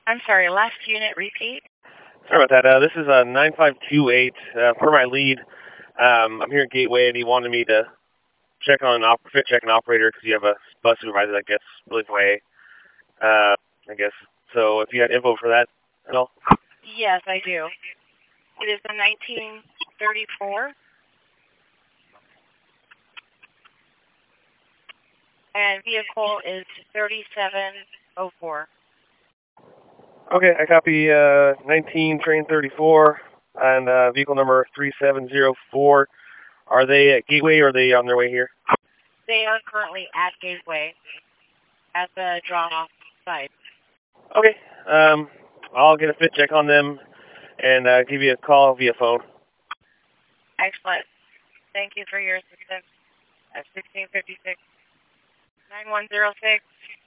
I'm sorry, last unit, repeat. Sorry about that. This is 9528. For my lead, I'm here at Gateway, and he wanted me to fit check an operator because you have a bus supervisor that gets really far away. I guess. So if you had info for that at all? Yes, I do. It is a 1934. And vehicle is 3704. Okay, I copy 19 train 34 and vehicle number 3704. Are they at Gateway or are they on their way here? They are currently at Gateway at the drop-off site. Okay, I'll get a fit check on them and give you a call via phone. Excellent. Thank you for your assistance at 1656 9106.